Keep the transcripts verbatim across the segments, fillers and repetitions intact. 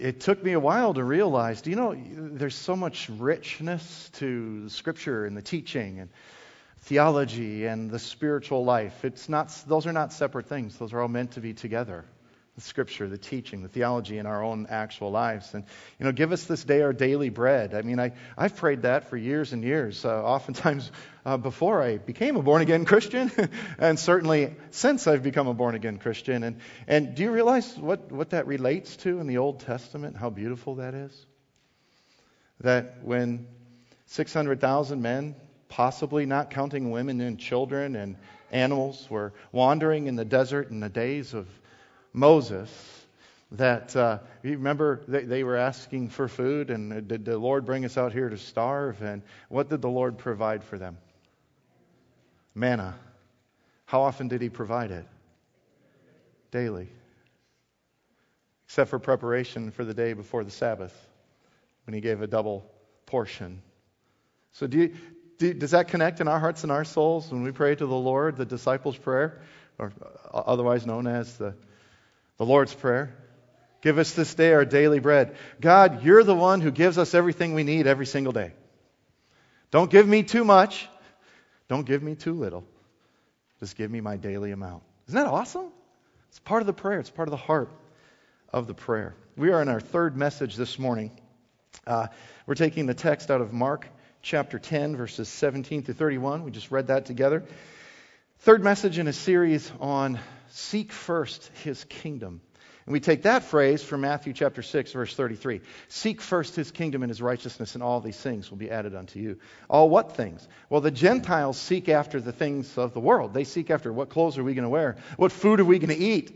it took me a while to realize, do you know, there's so much richness to Scripture and the teaching and theology and the spiritual life. It's not; those are not separate things. Those are all meant to be together. The Scripture, the teaching, the theology in our own actual lives. And, you know, give us this day our daily bread. I mean, I, I've prayed that for years and years, uh, oftentimes uh, before I became a born-again Christian, and certainly since I've become a born-again Christian. And, and do you realize what, what that relates to in the Old Testament, how beautiful that is? That when six hundred thousand men, possibly not counting women and children and animals, were wandering in the desert in the days of Moses, that uh, you remember they, they were asking for food, and did the Lord bring us out here to starve? And what did the Lord provide for them? Manna. How often did He provide it? Daily. Except for preparation for the day before the Sabbath, when He gave a double portion. So do you, do, does that connect in our hearts and our souls when we pray to the Lord, the disciples' prayer, or otherwise known as the The Lord's Prayer? Give us this day our daily bread. God, You're the one who gives us everything we need every single day. Don't give me too much. Don't give me too little. Just give me my daily amount. Isn't that awesome? It's part of the prayer. It's part of the heart of the prayer. We are in our third message this morning. Uh, we're taking the text out of Mark chapter ten, verses seventeen through thirty-one. We just read that together. Third message in a series on seek first His kingdom. And we take that phrase from Matthew chapter six, verse thirty-three. Seek first His kingdom and His righteousness, and all these things will be added unto you. All what things? Well, the Gentiles seek after the things of the world. They seek after what clothes are we going to wear? What food are we going to eat?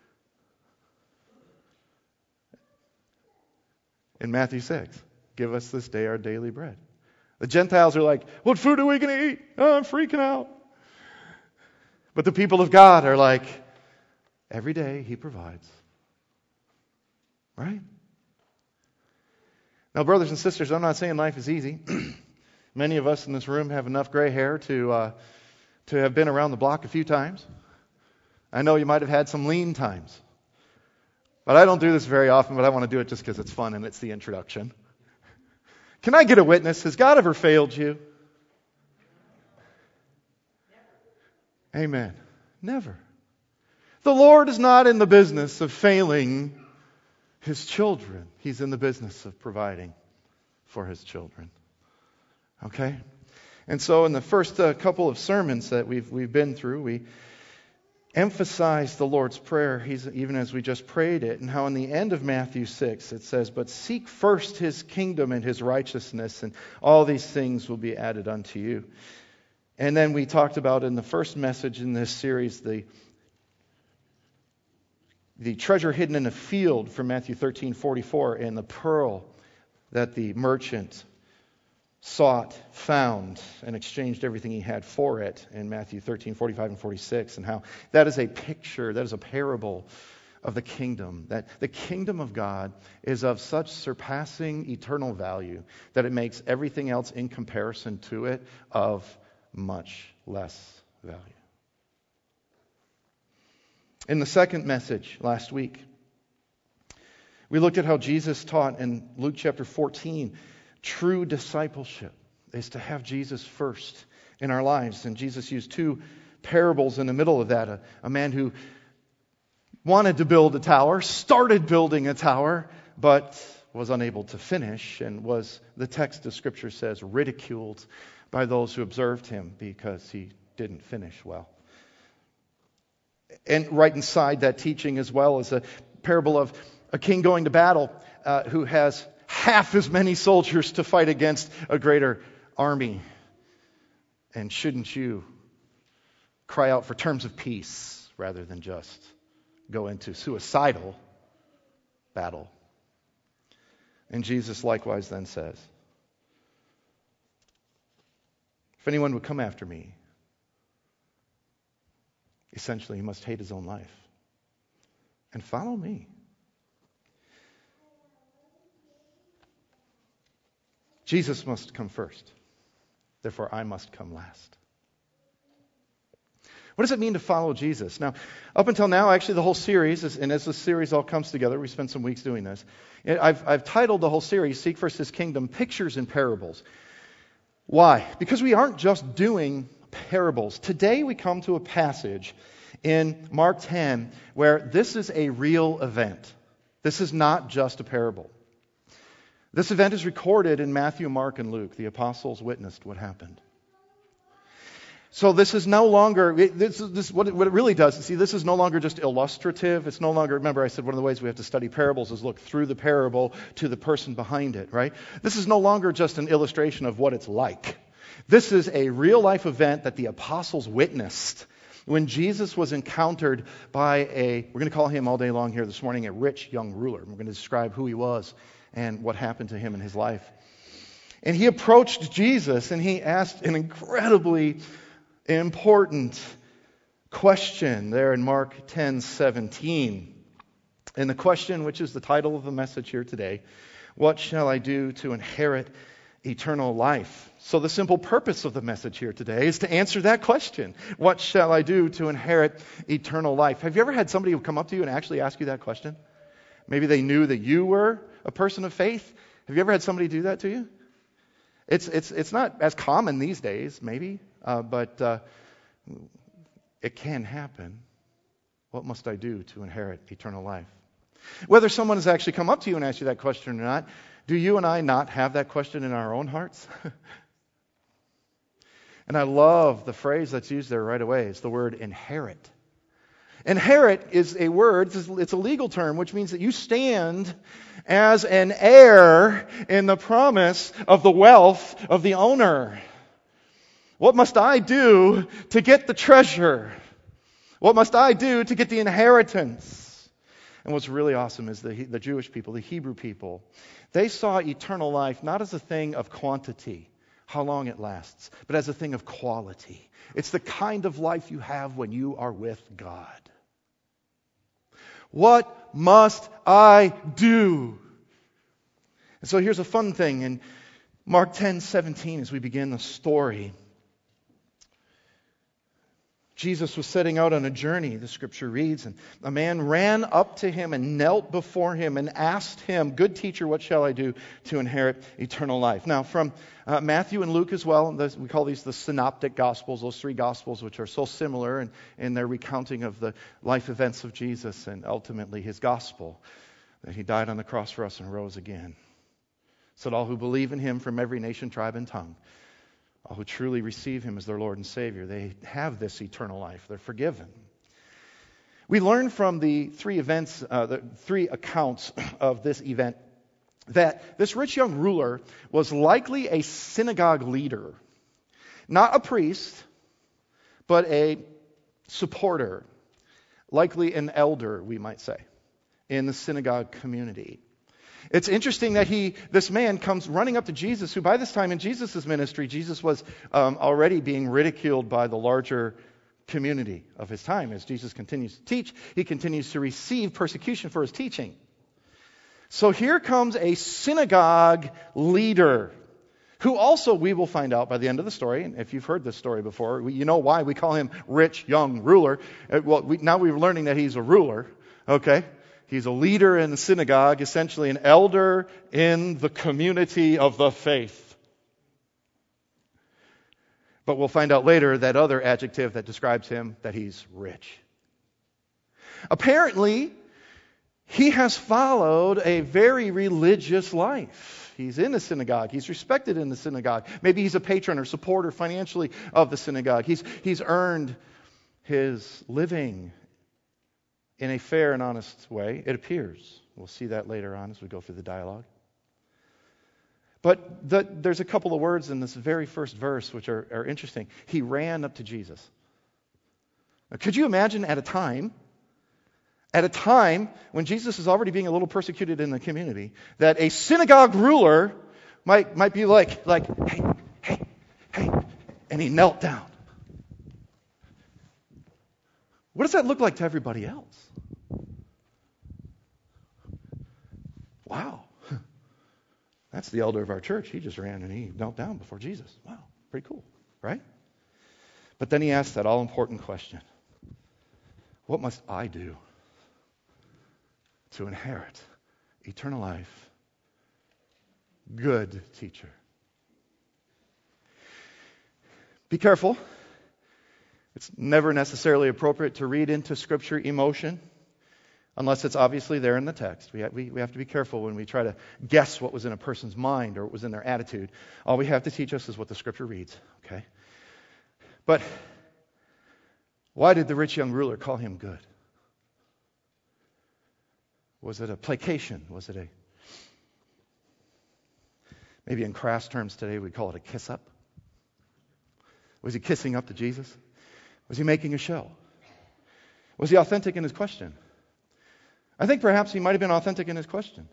In Matthew six, give us this day our daily bread. The Gentiles are like, what food are we going to eat? Oh, I'm freaking out. But the people of God are like, every day He provides. Right? Now, brothers and sisters, I'm not saying life is easy. Many of us in this room have enough gray hair to uh, to have been around the block a few times. I know you might have had some lean times. But I don't do this very often, but I want to do it just because it's fun and it's the introduction. Can I get a witness? Has God ever failed you? Amen. Never. The Lord is not in the business of failing His children. He's in the business of providing for His children. Okay? And so in the first uh, couple of sermons that we've we've been through, we emphasized the Lord's Prayer, he's, even as we just prayed it, and how in the end of Matthew six it says, but seek first His kingdom and His righteousness, and all these things will be added unto you. And then we talked about in the first message in this series, the the treasure hidden in a field from Matthew thirteen forty-four, and the pearl that the merchant sought, found, and exchanged everything he had for it in Matthew thirteen forty-five and forty-six, and how that is a picture, that is a parable of the kingdom. That the kingdom of God is of such surpassing eternal value that it makes everything else in comparison to it of much less value. In the second message last week, we looked at how Jesus taught in Luke chapter fourteen, true discipleship is to have Jesus first in our lives. And Jesus used two parables in the middle of that. A, a man who wanted to build a tower, started building a tower, but was unable to finish, and was, the text of Scripture says, ridiculed by those who observed him because he didn't finish well. And right inside that teaching as well is a parable of a king going to battle uh, who has half as many soldiers to fight against a greater army. And shouldn't you cry out for terms of peace rather than just go into suicidal battle? And Jesus likewise then says, if anyone would come after me, essentially he must hate his own life and follow me. Jesus must come first. Therefore, I must come last. What does it mean to follow Jesus? Now, up until now, actually, the whole series, is, and as the series all comes together, we spent some weeks doing this. I've, I've titled the whole series, Seek First His Kingdom, Pictures and Parables. Why? Because we aren't just doing parables. Today we come to a passage in Mark ten where this is a real event. This is not just a parable. This event is recorded in Matthew, Mark, and Luke. The apostles witnessed what happened. So this is no longer, this is this, what, it, what it really does, see, this is no longer just illustrative. It's no longer, remember I said one of the ways we have to study parables is look through the parable to the person behind it, right? This is no longer just an illustration of what it's like. This is a real-life event that the apostles witnessed when Jesus was encountered by a, we're going to call him all day long here this morning, a rich young ruler. We're going to describe who he was and what happened to him in his life. And he approached Jesus and he asked an incredibly important question there in Mark ten seventeen. And the question, which is the title of the message here today, what shall I do to inherit eternal life? So the simple purpose of the message here today is to answer that question. What shall I do to inherit eternal life? Have you ever had somebody who come up to you and actually ask you that question? Maybe they knew that you were a person of faith. Have you ever had somebody do that to you? It's it's it's not as common these days, maybe, uh, but uh, it can happen. What must I do to inherit eternal life? Whether someone has actually come up to you and asked you that question or not, do you and I not have that question in our own hearts? And I love the phrase that's used there right away. It's the word inherit. Inherit is a word, it's a legal term, which means that you stand as an heir in the promise of the wealth of the owner. What must I do to get the treasure? What must I do to get the inheritance? And what's really awesome is the, the Jewish people, the Hebrew people, they saw eternal life not as a thing of quantity, how long it lasts, but as a thing of quality. It's the kind of life you have when you are with God. What must I do? And so here's a fun thing in Mark ten seventeen as we begin the story. Jesus was setting out on a journey, the scripture reads, and a man ran up to him and knelt before him and asked him, "Good teacher, what shall I do to inherit eternal life?" Now, from uh, Matthew and Luke as well, we call these the synoptic gospels, those three gospels which are so similar in, in their recounting of the life events of Jesus and ultimately his gospel, that he died on the cross for us and rose again, so that all who believe in him from every nation, tribe, and tongue, all who truly receive him as their Lord and Savior, they have this eternal life. They're forgiven. We learn from the three events, uh, the three accounts of this event, that this rich young ruler was likely a synagogue leader. Not a priest, but a supporter. Likely an elder, we might say, in the synagogue community. It's interesting that he, this man comes running up to Jesus, who by this time in Jesus' ministry, Jesus was um, already being ridiculed by the larger community of his time. As Jesus continues to teach, he continues to receive persecution for his teaching. So here comes a synagogue leader, who also, we will find out by the end of the story, and if you've heard this story before, we, you know why we call him rich young ruler. Uh, well, we, now we're learning that he's a ruler, okay? He's a leader in the synagogue, essentially an elder in the community of the faith. But we'll find out later that other adjective that describes him, that he's rich. Apparently, he has followed a very religious life. He's in the synagogue. He's respected in the synagogue. Maybe he's a patron or supporter financially of the synagogue. He's, he's earned his living in a fair and honest way, it appears. We'll see that later on as we go through the dialogue. But the, there's a couple of words in this very first verse which are, are interesting. He ran up to Jesus. Now, could you imagine at a time, at a time when Jesus is already being a little persecuted in the community, that a synagogue ruler might, might be like, like, hey, hey, hey, and he knelt down. What does that look like to everybody else? Wow. That's the elder of our church. He just ran and he knelt down before Jesus. Wow. Pretty cool, right? But then he asks that all-important question. What must I do to inherit eternal life? Good teacher. Be careful. It's never necessarily appropriate to read into Scripture emotion unless it's obviously there in the text. We have, we, we have to be careful when we try to guess what was in a person's mind or what was in their attitude. All we have to teach us is what the Scripture reads. Okay? But why did the rich young ruler call him good? Was it a placation? Was it a, maybe in crass terms today we'd call it a kiss up? Was he kissing up to Jesus? Was he making a show? Was he authentic in his question? I think perhaps he might have been authentic in his question.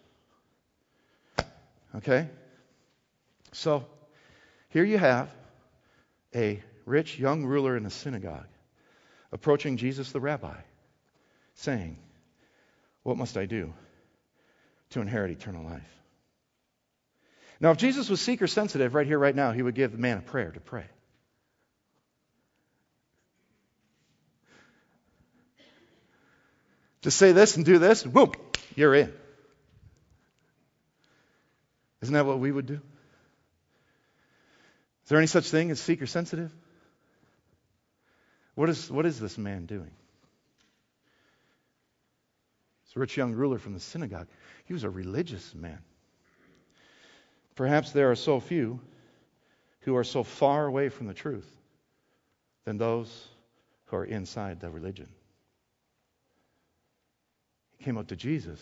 Okay? So, here you have a rich young ruler in a synagogue approaching Jesus the rabbi, saying, what must I do to inherit eternal life? Now, if Jesus was seeker sensitive right here, right now, he would give the man a prayer to pray. Just say this and do this, and boom, you're in. Isn't that what we would do? Is there any such thing as seeker sensitive? What is, what is this man doing? This rich young ruler from the synagogue. He was a religious man. Perhaps there are so few who are so far away from the truth than those who are inside the religion. He came up to Jesus.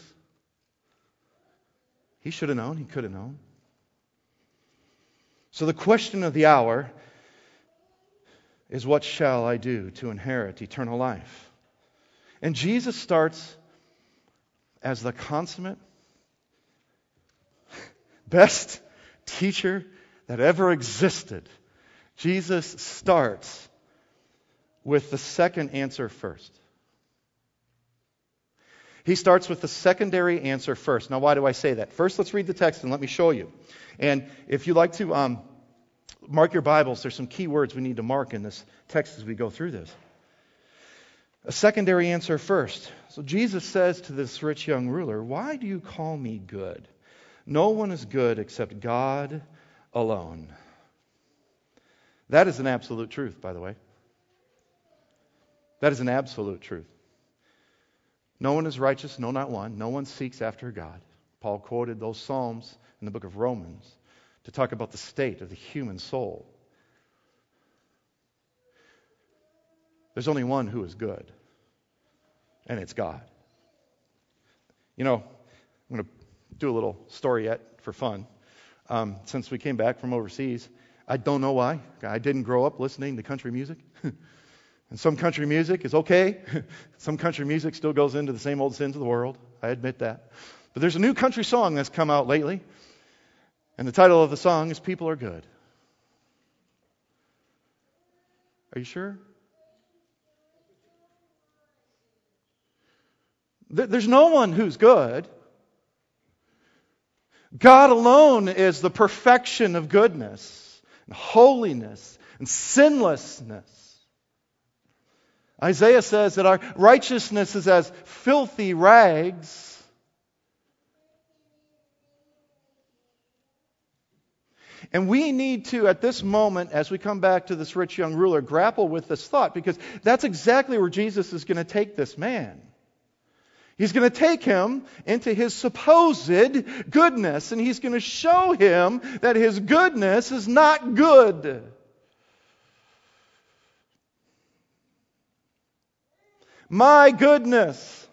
He should have known. He could have known. So the question of the hour is, what shall I do to inherit eternal life? And Jesus starts as the consummate, best teacher that ever existed. Jesus starts with the second answer first. He starts with the secondary answer first. Now, why do I say that? First, let's read the text and let me show you. And if you'd like to um, mark your Bibles, there's some key words we need to mark in this text as we go through this. A secondary answer first. So Jesus says to this rich young ruler, why do you call me good? No one is good except God alone. That is an absolute truth, by the way. That is an absolute truth. No one is righteous, no, not one. No one seeks after God. Paul quoted those Psalms in the book of Romans to talk about the state of the human soul. There's only one who is good, and it's God. You know, I'm going to do a little story yet for fun. Um, since we came back from overseas, I don't know why. I didn't grow up listening to country music. And some country music is okay. Some country music still goes into the same old sins of the world. I admit that. But there's a new country song that's come out lately. And the title of the song is People Are Good. Are you sure? There's no one who's good. God alone is the perfection of goodness, and holiness, and sinlessness. Isaiah says that our righteousness is as filthy rags. And we need to, at this moment, as we come back to this rich young ruler, grapple with this thought, because that's exactly where Jesus is going to take this man. He's going to take him into his supposed goodness, and he's going to show him that his goodness is not good. My goodness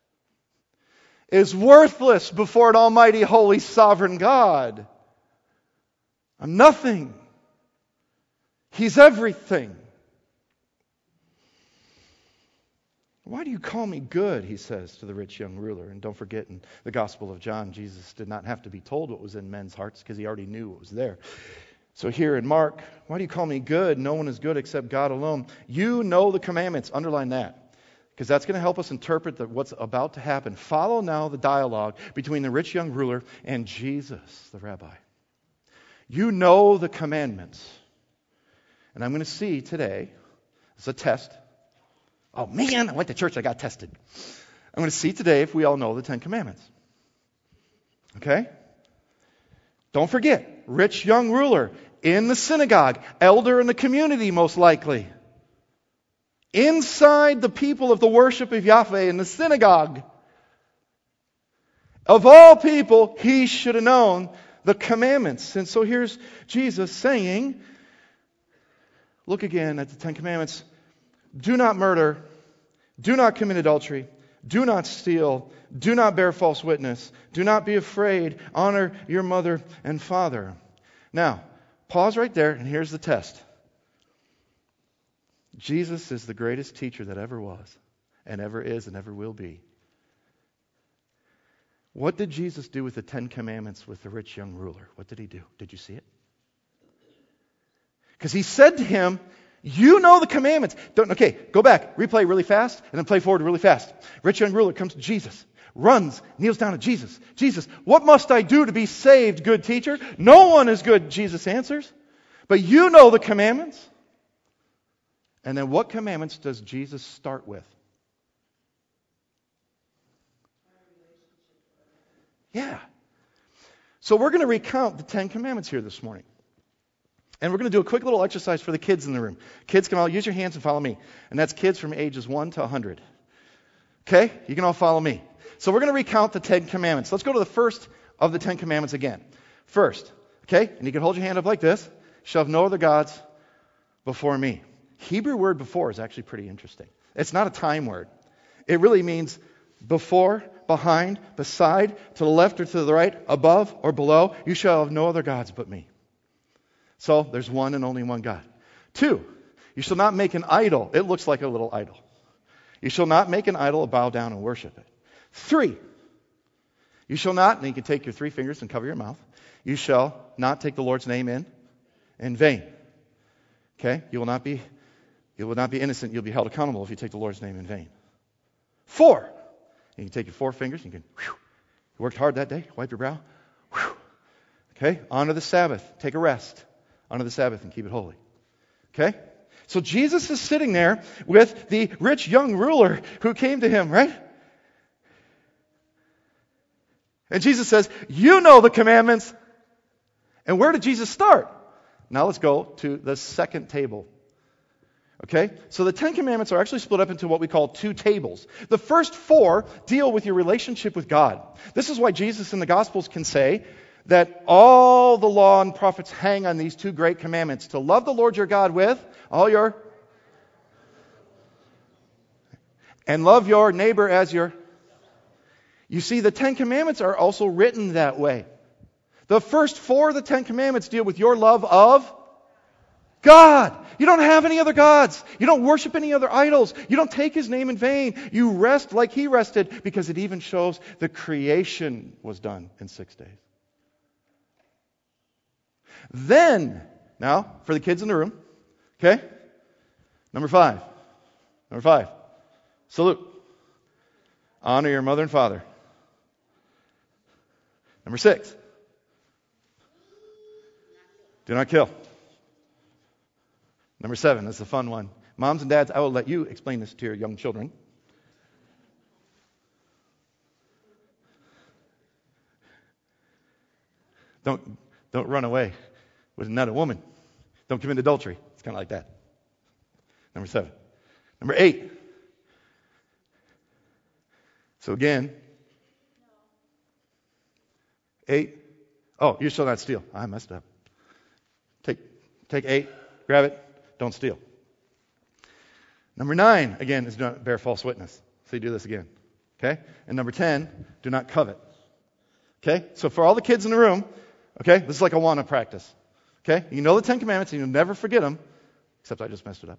is worthless before an almighty, holy, sovereign God. I'm nothing. He's everything. Why do you call me good, he says to the rich young ruler. And don't forget, in the Gospel of John, Jesus did not have to be told what was in men's hearts because he already knew what was there. So here in Mark, why do you call me good? No one is good except God alone. You know the commandments. Underline that, because that's going to help us interpret the, what's about to happen. Follow now the dialogue between the rich young ruler and Jesus, the rabbi. You know the commandments. And I'm going to see today It's a test. Oh, man, I went to church. I got tested. I'm going to see today if we all know the Ten Commandments. Okay? Don't forget, rich young ruler in the synagogue, elder in the community most likely. Inside the people of the worship of Yahweh in the synagogue. Of all people, he should have known the commandments. And so here's Jesus saying, look again at the Ten Commandments. Do not murder. Do not commit adultery. Do not steal. Do not bear false witness. Do not be afraid. Honor your mother and father. Now, pause right there, and here's the test. Jesus is the greatest teacher that ever was, and ever is, and ever will be. What did Jesus do with the Ten Commandments with the rich young ruler? What did he do? Did you see it? Because he said to him, you know the commandments. Don't, okay, go back, replay really fast, and then play forward really fast. Rich young ruler comes to Jesus, runs, kneels down to Jesus. Jesus, what must I do to be saved, good teacher? No one is good, Jesus answers. But you know the commandments. And then what commandments does Jesus start with? Yeah. So we're going to recount the Ten Commandments here this morning. And we're going to do a quick little exercise for the kids in the room. Kids can all use your hands and follow me. And that's kids from ages one to one hundred. Okay? You can all follow me. So we're going to recount the Ten Commandments. Let's go to the first of the Ten Commandments again. First, okay? And you can hold your hand up like this. Shall have no other gods before me. Hebrew word before is actually pretty interesting. It's not a time word. It really means before, behind, beside, to the left or to the right, above or below. You shall have no other gods but me. So there's one and only one God. Two, you shall not make an idol. It looks like a little idol. You shall not make an idol, bow down and worship it. Three, you shall not, and you can take your three fingers and cover your mouth. You shall not take the Lord's name in in vain. Okay? You will not be, you will not be innocent. You'll be held accountable if you take the Lord's name in vain. Four, and you can take your four fingers and you can, whew, you worked hard that day, wipe your brow. Whew. Okay? Honor the Sabbath. Take a rest. Honor the Sabbath and keep it holy. Okay? So Jesus is sitting there with the rich young ruler who came to him, right? And Jesus says, you know the commandments. And where did Jesus start? Now let's go to the second table. Okay? So the Ten Commandments are actually split up into what we call two tables. The first four deal with your relationship with God. This is why Jesus in the Gospels can say that all the law and prophets hang on these two great commandments. To love the Lord your God with all your... and love your neighbor as your... You see, the Ten Commandments are also written that way. The first four of the Ten Commandments deal with your love of God. You don't have any other gods. You don't worship any other idols. You don't take His name in vain. You rest like He rested, because it even shows the creation was done in six days. Then, now, for the kids in the room, okay? Number five. Number five. Salute. Honor your mother and father. Number six. Do not kill. Number seven, that's the fun one. Moms and dads, I will let you explain this to your young children. Don't, don't run away with another woman. Don't commit adultery. It's kind of like that. Number seven. Number eight. So again, eight. Oh, you shall not steal. I messed up. Take, take eight. Grab it. Don't steal. Number nine, again, is do not bear false witness. So you do this again. Okay? And number ten, do not covet. Okay? So for all the kids in the room, okay, this is like a wanna practice. Okay? You know the Ten Commandments and you'll never forget them, except I just messed it up.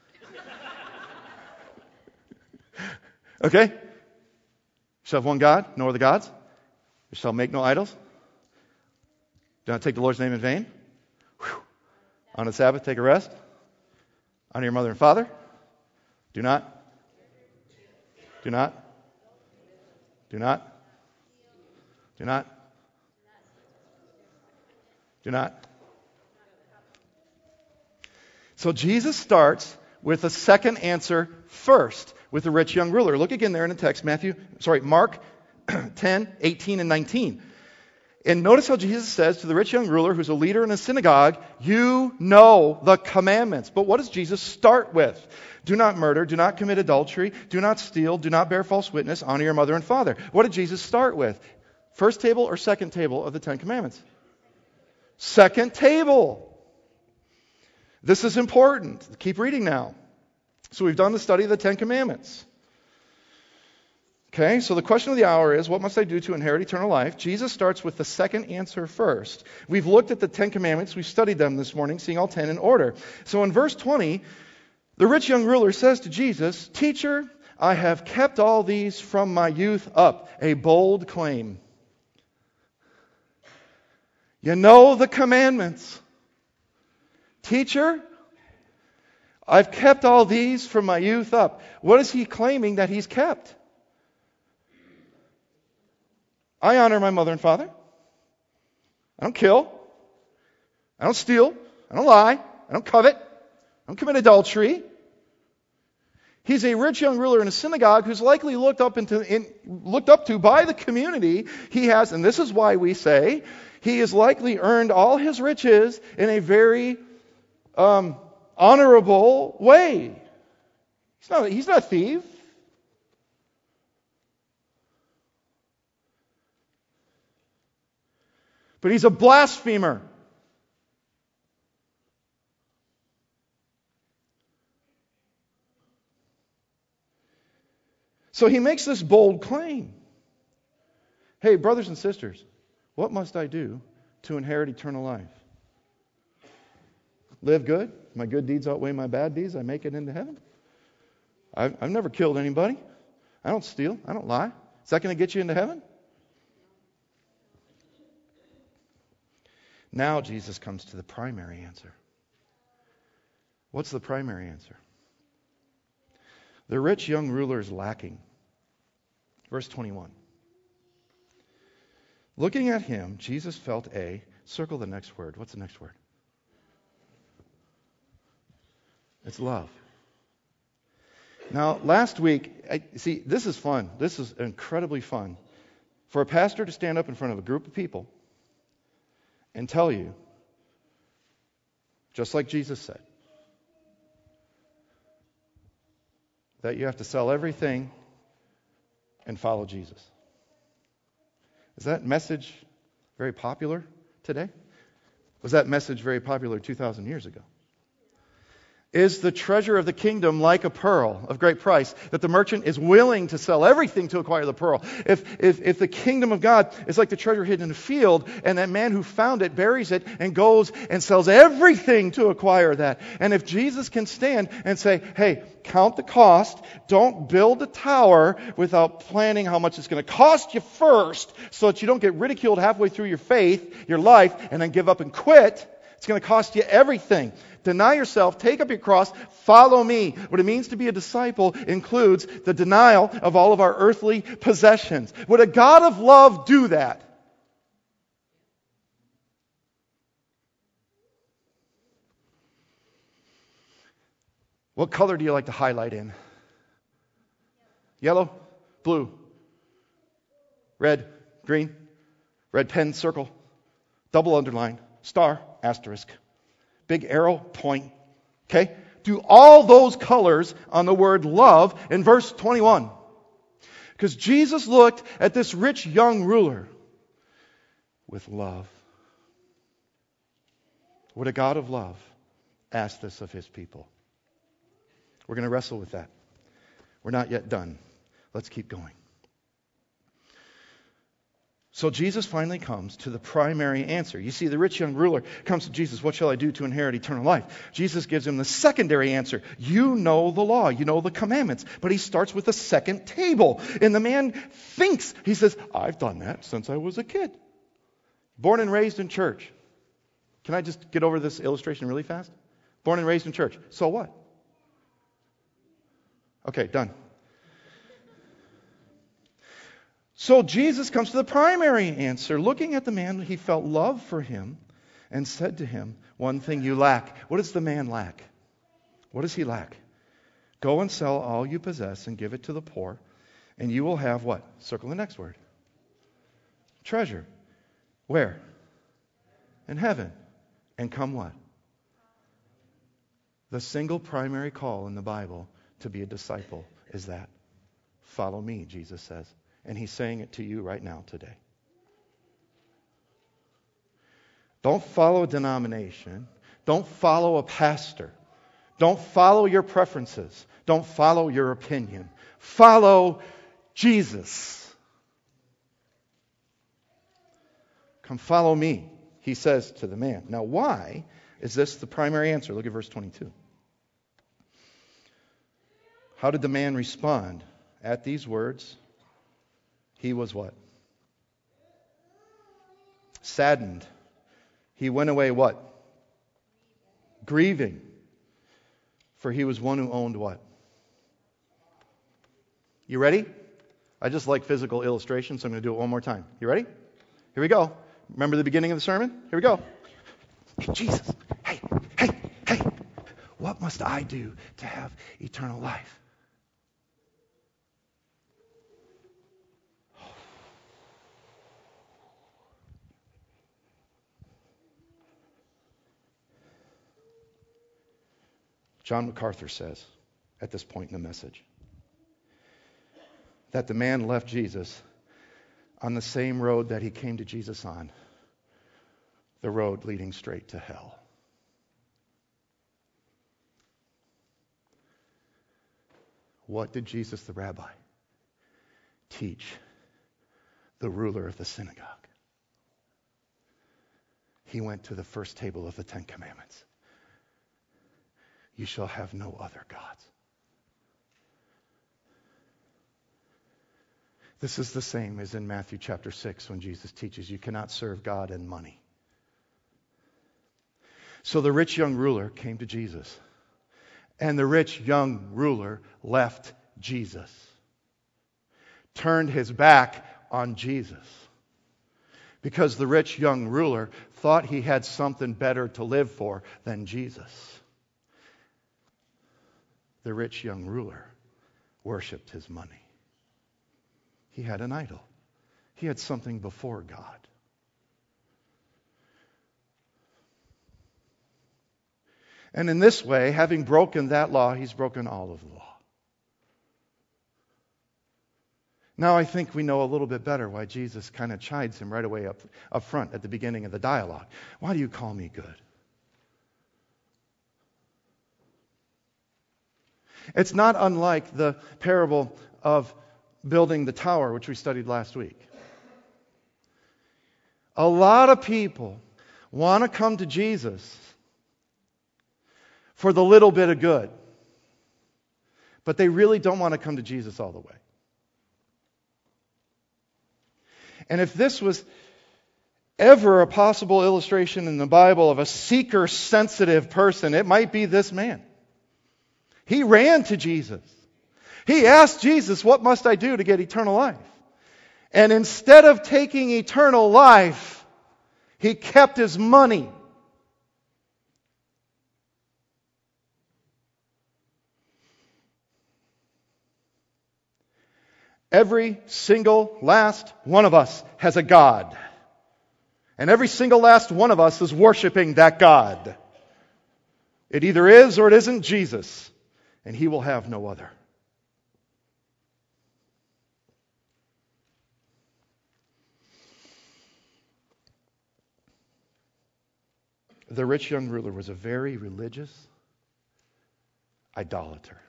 Okay? You shall have one God, no other gods. You shall make no idols. Do not take the Lord's name in vain. Whew. On the Sabbath, take a rest. Honor your mother and father. Do not. Do not. Do not. Do not. Do not. So Jesus starts with a second answer first with the rich young ruler. Look again there in the text, Matthew, sorry, Mark ten, eighteen, and nineteen. And notice how Jesus says to the rich young ruler who's a leader in a synagogue, you know the commandments. But what does Jesus start with? Do not murder, do not commit adultery, do not steal, do not bear false witness, honor your mother and father. What did Jesus start with? First table or second table of the Ten Commandments? Second table. This is important. Keep reading now. So we've done the study of the Ten Commandments. Okay, so the question of the hour is, what must I do to inherit eternal life? Jesus starts with the second answer first. We've looked at the Ten Commandments. We've studied them this morning, seeing all ten in order. So in verse twenty, the rich young ruler says to Jesus, Teacher, I have kept all these from my youth up. A bold claim. You know the commandments. Teacher, I've kept all these from my youth up. What is he claiming that he's kept? I honor my mother and father. I don't kill. I don't steal. I don't lie. I don't covet. I don't commit adultery. He's a rich young ruler in a synagogue who's likely looked up into in, looked up to by the community. He has, and this is why we say, he has likely earned all his riches in a very um, honorable way. He's not, he's not a thief. But he's a blasphemer. So he makes this bold claim. Hey, brothers and sisters, what must I do to inherit eternal life? Live good? My good deeds outweigh my bad deeds. I make it into heaven. I've, I've never killed anybody. I don't steal. I don't lie. Is that going to get you into heaven? Now Jesus comes to the primary answer. What's the primary answer? The rich young ruler is lacking. Verse twenty-one. Looking at him, Jesus felt a, circle the next word. What's the next word? It's love. Now, last week, I, see, this is fun. This is incredibly fun. For a pastor to stand up in front of a group of people and tell you, just like Jesus said, that you have to sell everything and follow Jesus. Is that message very popular today? Was that message very popular two thousand years ago? Is the treasure of the kingdom like a pearl of great price, that the merchant is willing to sell everything to acquire the pearl? If, if, if the kingdom of God is like the treasure hidden in a field, and that man who found it buries it and goes and sells everything to acquire that. And if Jesus can stand and say, hey, count the cost, don't build a tower without planning how much it's going to cost you first, so that you don't get ridiculed halfway through your faith, your life, and then give up and quit. It's going to cost you everything. Deny yourself, take up your cross, follow me. What it means to be a disciple includes the denial of all of our earthly possessions. Would a God of love do that? What color do you like to highlight in? Yellow? Blue? Red? Green? Red pen, circle? Double underline? Star? Asterisk? Big arrow, point. Okay? Do all those colors on the word love in verse twenty-one. Because Jesus looked at this rich young ruler with love. Would a God of love ask this of his people? We're going to wrestle with that. We're not yet done. Let's keep going. So Jesus finally comes to the primary answer. You see, the rich young ruler comes to Jesus, what shall I do to inherit eternal life? Jesus gives him the secondary answer. You know the law, you know the commandments. But he starts with the second table. And the man thinks, he says, I've done that since I was a kid. Born and raised in church. Can I just get over this illustration really fast? Born and raised in church. So what? Okay, done. So Jesus comes to the primary answer. Looking at the man, he felt love for him and said to him, one thing you lack. What does the man lack? What does he lack? Go and sell all you possess and give it to the poor, and you will have what? Circle the next word. Treasure. Where? In heaven. And come what? The single primary call in the Bible to be a disciple is that. Follow me, Jesus says. And he's saying it to you right now today. Don't follow a denomination. Don't follow a pastor. Don't follow your preferences. Don't follow your opinion. Follow Jesus. Come follow me, he says to the man. Now, why is this the primary answer? Look at verse twenty-two. How did the man respond at these words? He was what? Saddened. He went away what? Grieving. For he was one who owned what? You ready? I just like physical illustrations, so I'm going to do it one more time. You ready? Here we go. Remember the beginning of the sermon? Here we go. Hey, Jesus. Hey, hey, hey. What must I do to have eternal life? John MacArthur says at this point in the message that the man left Jesus on the same road that he came to Jesus on, the road leading straight to hell. What did Jesus the rabbi teach the ruler of the synagogue? He went to the first table of the Ten Commandments. You shall have no other gods. This is the same as in Matthew chapter six when Jesus teaches you cannot serve God and money. So the rich young ruler came to Jesus. And the rich young ruler left Jesus. Turned his back on Jesus. Because the rich young ruler thought he had something better to live for than Jesus. The rich young ruler worshipped his money. He had an idol. He had something before God. And in this way, having broken that law, he's broken all of the law. Now I think we know a little bit better why Jesus kind of chides him right away up, up front at the beginning of the dialogue. Why do you call me good? It's not unlike the parable of building the tower, which we studied last week. A lot of people want to come to Jesus for the little bit of good, but they really don't want to come to Jesus all the way. And if this was ever a possible illustration in the Bible of a seeker-sensitive person, it might be this man. He ran to Jesus. He asked Jesus, what must I do to get eternal life? And instead of taking eternal life, he kept his money. Every single last one of us has a God. And every single last one of us is worshiping that God. It either is or it isn't Jesus. And he will have no other. The rich young ruler was a very religious idolater.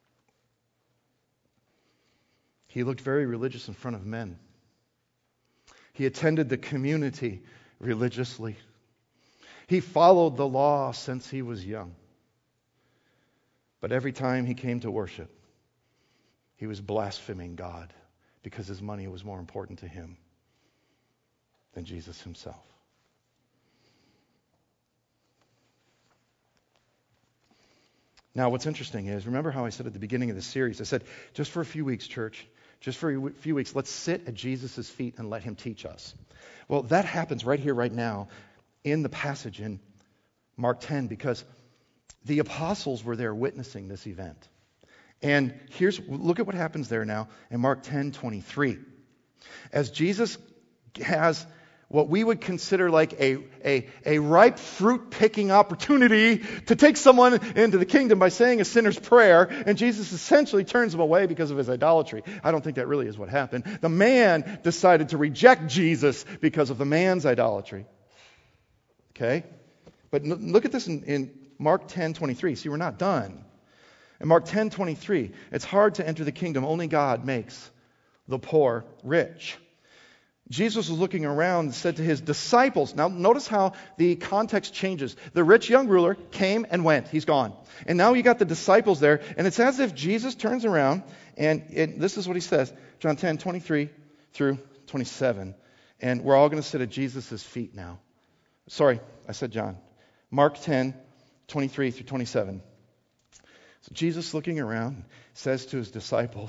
He looked very religious in front of men. He attended the community religiously. He followed the law since he was young. But every time he came to worship, he was blaspheming God because his money was more important to him than Jesus himself. Now, what's interesting is, remember how I said at the beginning of the series, I said, just for a few weeks, church, just for a few weeks, let's sit at Jesus' feet and let him teach us. Well, that happens right here, right now, in the passage in Mark ten, because the apostles were there witnessing this event. And here's, look at what happens there now in Mark ten twenty-three. As Jesus has what we would consider like a, a, a ripe fruit-picking opportunity to take someone into the kingdom by saying a sinner's prayer, and Jesus essentially turns him away because of his idolatry. I don't think that really is what happened. The man decided to reject Jesus because of the man's idolatry. Okay? But look at this in, in Mark ten twenty-three. See, we're not done. In Mark ten twenty-three, it's hard to enter the kingdom. Only God makes the poor rich. Jesus was looking around and said to his disciples, now notice how the context changes. The rich young ruler came and went. He's gone. And now you got the disciples there, and it's as if Jesus turns around, and it, this is what he says, John ten twenty-three through twenty-seven. And we're all going to sit at Jesus' feet now. Sorry, I said John. Mark ten twenty-three through twenty-seven. So Jesus, looking around, says to his disciples,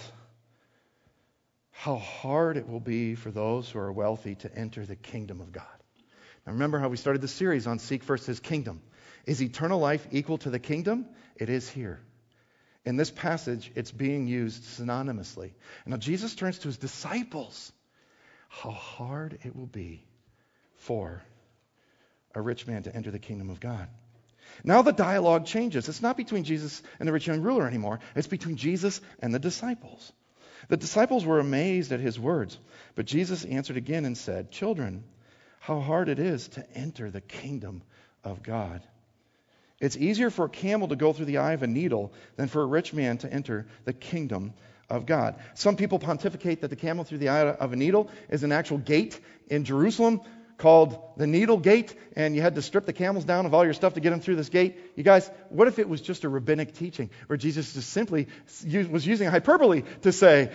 how hard it will be for those who are wealthy to enter the kingdom of God. Now remember how we started the series on Seek First His Kingdom. Is eternal life equal to the kingdom? It is here. In this passage, it's being used synonymously. And now Jesus turns to his disciples. How hard it will be for a rich man to enter the kingdom of God. Now the dialogue changes. It's not between Jesus and the rich young ruler anymore. It's between Jesus and the disciples. The disciples were amazed at his words, but Jesus answered again and said, children, how hard it is to enter the kingdom of God. It's easier for a camel to go through the eye of a needle than for a rich man to enter the kingdom of God. Some people pontificate that the camel through the eye of a needle is an actual gate in Jerusalem called the Needle Gate, and you had to strip the camels down of all your stuff to get them through this gate. You guys, what if it was just a rabbinic teaching where Jesus just simply was using hyperbole to say,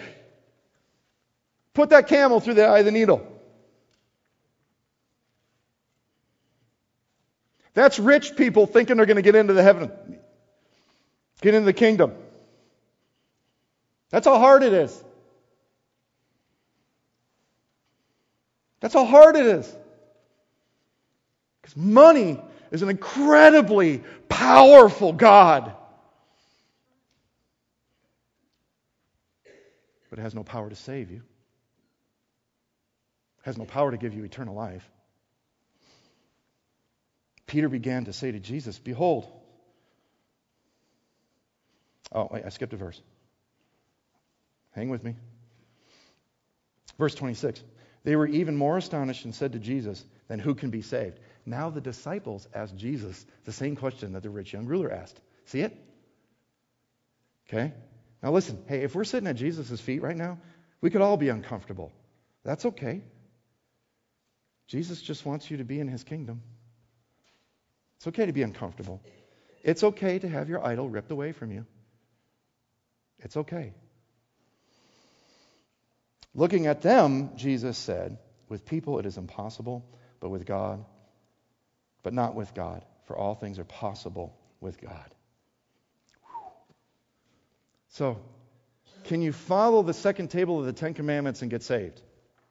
put that camel through the eye of the needle. That's rich people thinking they're going to get into the heaven, get into the kingdom. That's how hard it is. That's how hard it is. Because money is an incredibly powerful God. But it has no power to save you. It has no power to give you eternal life. Peter began to say to Jesus, behold. Oh, wait, I skipped a verse. Hang with me. Verse twenty-six. They were even more astonished and said to Jesus, then who can be saved? Now the disciples asked Jesus the same question that the rich young ruler asked. See it? Okay? Now listen, hey, if we're sitting at Jesus' feet right now, we could all be uncomfortable. That's okay. Jesus just wants you to be in his kingdom. It's okay to be uncomfortable. It's okay to have your idol ripped away from you. It's okay. Looking at them, Jesus said, with people it is impossible, but with God, but not with God, for all things are possible with God. So, can you follow the second table of the Ten Commandments and get saved?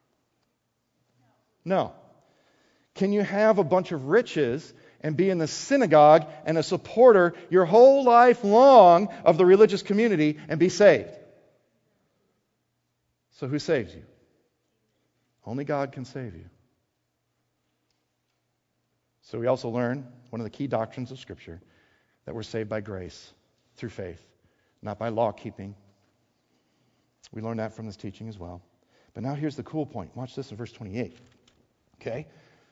No. Can you have a bunch of riches and be in the synagogue and a supporter your whole life long of the religious community and be saved? So who saves you? Only God can save you. So we also learn one of the key doctrines of Scripture, that we're saved by grace through faith, not by law keeping. We learn that from this teaching as well. But now here's the cool point. Watch this in verse twenty-eight. Okay?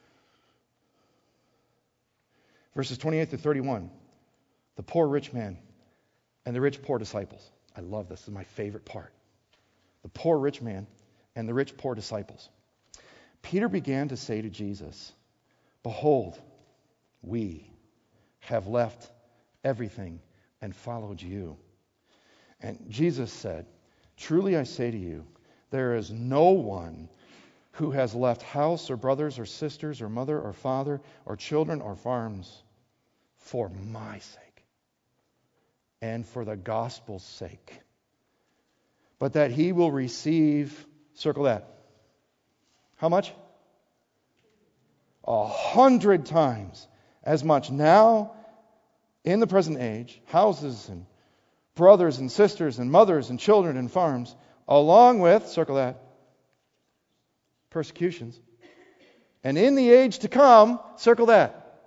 Verses twenty-eight to thirty-one. The poor rich man and the rich poor disciples. I love this. This is my favorite part. The poor rich man and the rich poor disciples. Peter began to say to Jesus, behold, we have left everything and followed you. And Jesus said, truly I say to you, there is no one who has left house or brothers or sisters or mother or father or children or farms for my sake and for the gospel's sake, but that he will receive, circle that, how much? A hundred times as much now in the present age, houses and brothers and sisters and mothers and children and farms, along with, circle that, persecutions. And in the age to come, circle that,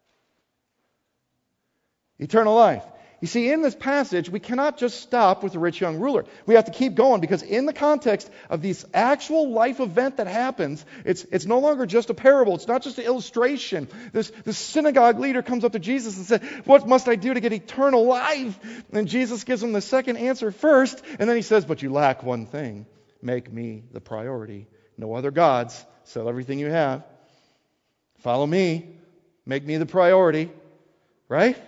eternal life. You see, in this passage, we cannot just stop with the rich young ruler. We have to keep going, because in the context of this actual life event that happens, it's, it's no longer just a parable. It's not just an illustration. This, this synagogue leader comes up to Jesus and says, "What must I do to get eternal life?" And Jesus gives him the second answer first, and then he says, "But you lack one thing. Make me the priority. No other gods. Sell everything you have. Follow me. Make me the priority." Right?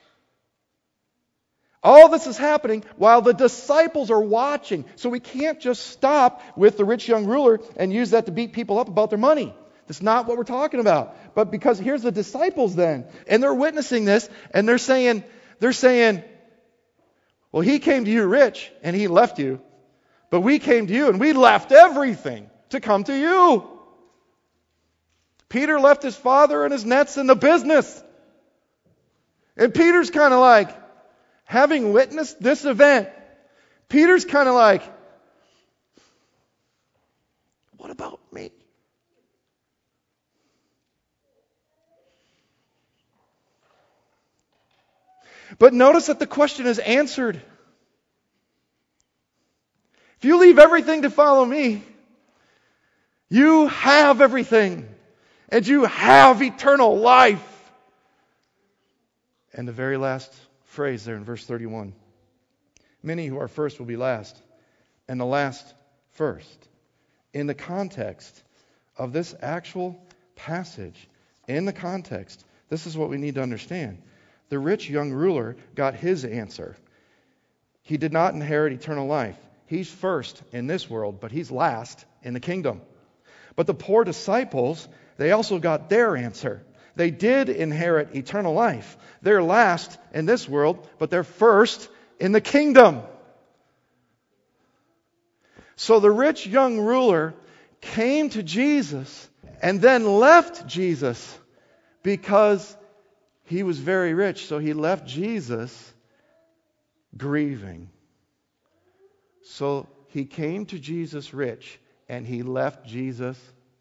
All this is happening while the disciples are watching. So we can't just stop with the rich young ruler and use that to beat people up about their money. That's not what we're talking about. But because here's the disciples then, and they're witnessing this, and they're saying, they're saying, "Well, he came to you rich, and he left you. But we came to you, and we left everything to come to you." Peter left his father and his nets in the business. And Peter's kind of like, having witnessed this event, Peter's kind of like, "What about me?" But notice that the question is answered. If you leave everything to follow me, you have everything. And you have eternal life. And the very last phrase there in verse thirty-one. Many who are first will be last, and the last first. In the context of this actual passage, in the context, this is what we need to understand. The rich young ruler got his answer. He did not inherit eternal life. He's first in this world, but he's last in the kingdom. But the poor disciples, they also got their answer. They did inherit eternal life. They're last in this world, but they're first in the kingdom. So the rich young ruler came to Jesus and then left Jesus because he was very rich. So he left Jesus grieving. So he came to Jesus rich and he left Jesus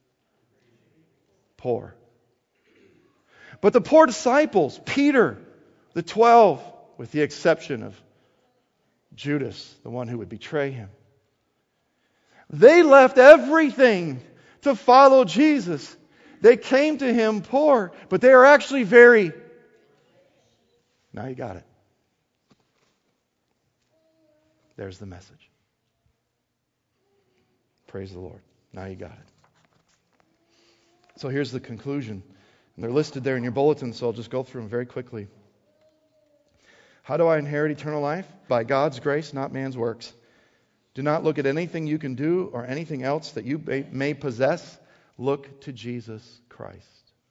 poor. But the poor disciples, Peter, the twelve, with the exception of Judas, the one who would betray him, they left everything to follow Jesus. They came to him poor, but they are actually very... Now you got it. There's the message. Praise the Lord. Now you got it. So here's the conclusion. And they're listed there in your bulletin, so I'll just go through them very quickly. How do I inherit eternal life? By God's grace, not man's works. Do not look at anything you can do or anything else that you may possess. Look to Jesus Christ.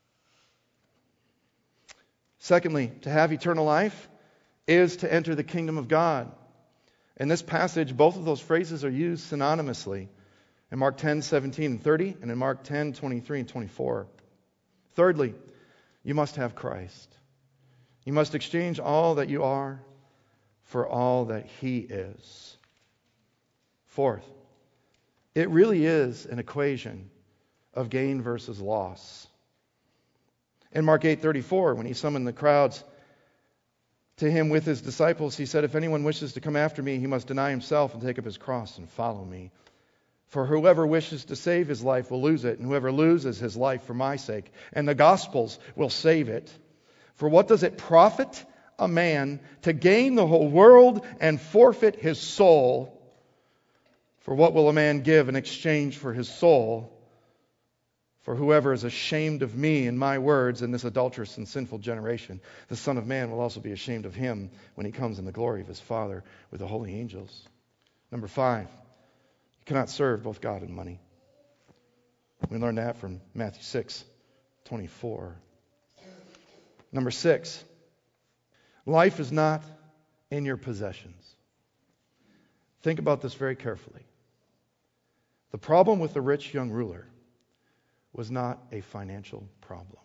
Secondly, to have eternal life is to enter the kingdom of God. In this passage, both of those phrases are used synonymously. In Mark ten, seventeen, and thirty, and in Mark ten, twenty-three and twenty-four. Thirdly, you must have Christ. You must exchange all that you are for all that He is. Fourth, it really is an equation of gain versus loss. In Mark eight thirty-four, when He summoned the crowds to Him with His disciples, He said, "If anyone wishes to come after me, he must deny himself and take up his cross and follow me. For whoever wishes to save his life will lose it, and whoever loses his life for my sake and the gospel's will save it. For what does it profit a man to gain the whole world and forfeit his soul? For what will a man give in exchange for his soul? For whoever is ashamed of me and my words in this adulterous and sinful generation, the Son of Man will also be ashamed of him when he comes in the glory of his Father with the holy angels." Number five, you cannot serve both God and money. We learned that from Matthew six twenty-four. Number six, life is not in your possessions. Think about this very carefully. The problem with the rich young ruler was not a financial problem.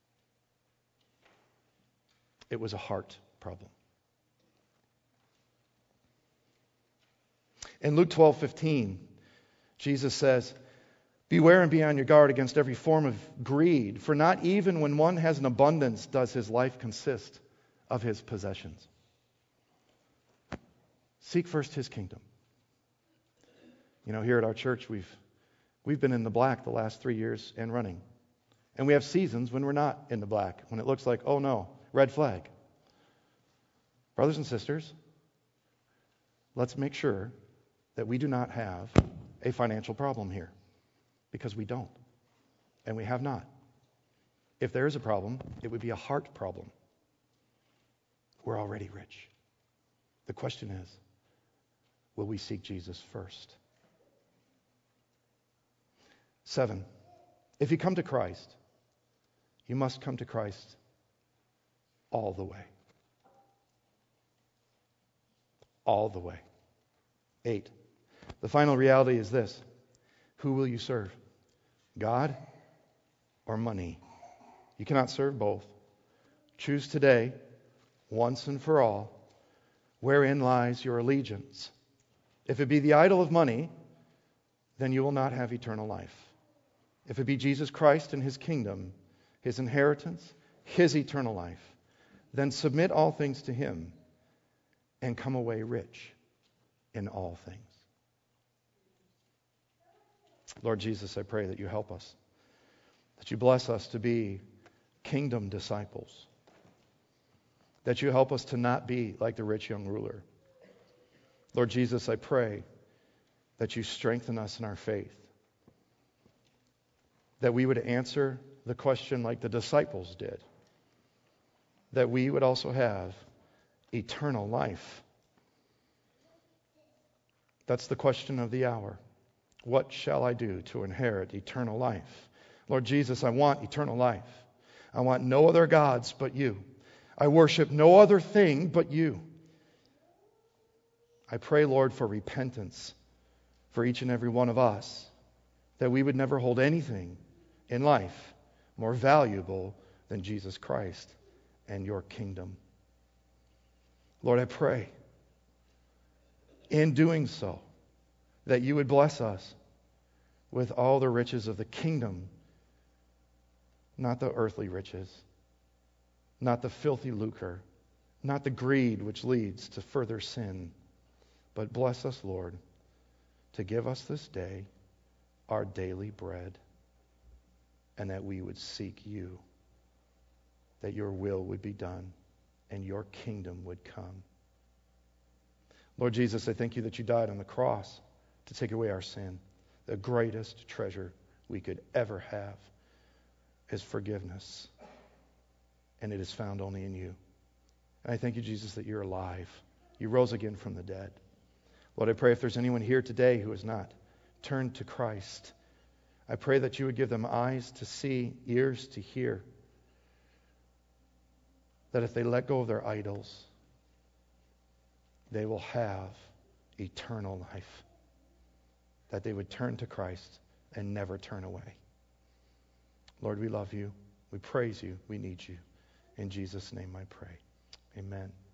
It was a heart problem. In Luke twelve fifteen, Jesus says, beware and be on your guard against every form of greed, for not even when one has an abundance does his life consist of his possessions. Seek first his kingdom. You know, here at our church, we've we've been in the black the last three years and running. And we have seasons when we're not in the black, when it looks like, oh no, red flag. Brothers and sisters, let's make sure that we do not have a financial problem here, because we don't, and we have not. If there is a problem, it would be a heart problem. We're already rich. The question is, will we seek Jesus first? Seven, if you come to Christ, you must come to Christ all the way. All the way. Eight, the final reality is this: who will you serve? God or money? You cannot serve both. Choose today, once and for all, wherein lies your allegiance. If it be the idol of money, then you will not have eternal life. If it be Jesus Christ and his kingdom, his inheritance, his eternal life, then submit all things to him and come away rich in all things. Lord Jesus, I pray that you help us, that you bless us to be kingdom disciples, that you help us to not be like the rich young ruler. Lord Jesus, I pray that you strengthen us in our faith, that we would answer the question like the disciples did, that we would also have eternal life. That's the question of the hour. What shall I do to inherit eternal life? Lord Jesus, I want eternal life. I want no other gods but you. I worship no other thing but you. I pray, Lord, for repentance for each and every one of us, that we would never hold anything in life more valuable than Jesus Christ and your kingdom. Lord, I pray in doing so that you would bless us with all the riches of the kingdom, not the earthly riches, not the filthy lucre, not the greed which leads to further sin, but bless us, Lord, to give us this day our daily bread, and that we would seek you, that your will would be done and your kingdom would come. Lord Jesus, I thank you that you died on the cross to take away our sin. The greatest treasure we could ever have is forgiveness, and it is found only in you. And I thank you, Jesus, that you're alive. You rose again from the dead. Lord, I pray if there's anyone here today who has not turned to Christ, I pray that you would give them eyes to see, ears to hear, that if they let go of their idols, they will have eternal life, that they would turn to Christ and never turn away. Lord, we love you. We praise you. We need you. In Jesus' name I pray. Amen.